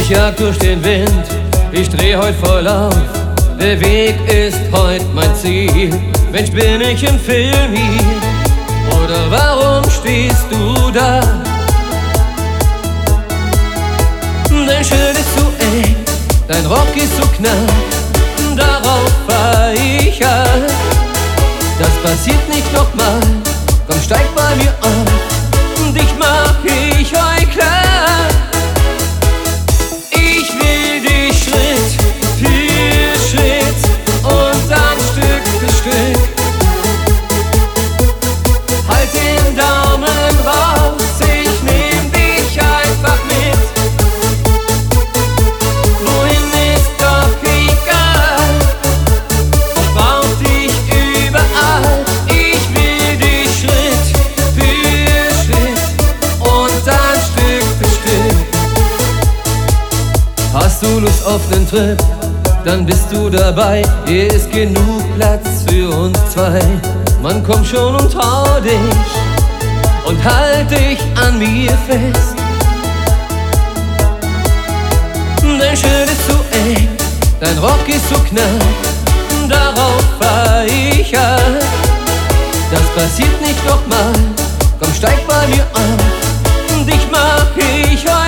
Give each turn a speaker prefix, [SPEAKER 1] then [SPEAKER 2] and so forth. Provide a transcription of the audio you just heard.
[SPEAKER 1] Ich jag durch den Wind, ich dreh heut voll auf. Der Weg ist heut mein Ziel. Mensch, bin ich im Film hier? Oder warum stehst du da? Dein Schild ist zu eng, dein Rock ist zu knapp. Darauf fahr ich an. Das passiert nicht nochmal. Komm, steig bei mir auf. Dich mach ich heut klar. Ich will dich Schritt für Schritt und dann Stück für Stück. Halt den Daumen raus, ich nehm dich einfach mit. Wohin ist doch egal, ich brauch dich überall. Ich will dich Schritt für Schritt und dann Stück für Stück. Hast du Lust auf nen Trip, dann bist du dabei. Hier ist genug Platz für uns zwei. Mann, komm schon und trau dich und halt dich an mir fest. Dein Schild ist zu eng, dein Rock ist zu knapp. Darauf fahr ich an. Das passiert nicht nochmal. Komm, steig bei mir auf. Dich mach ich heute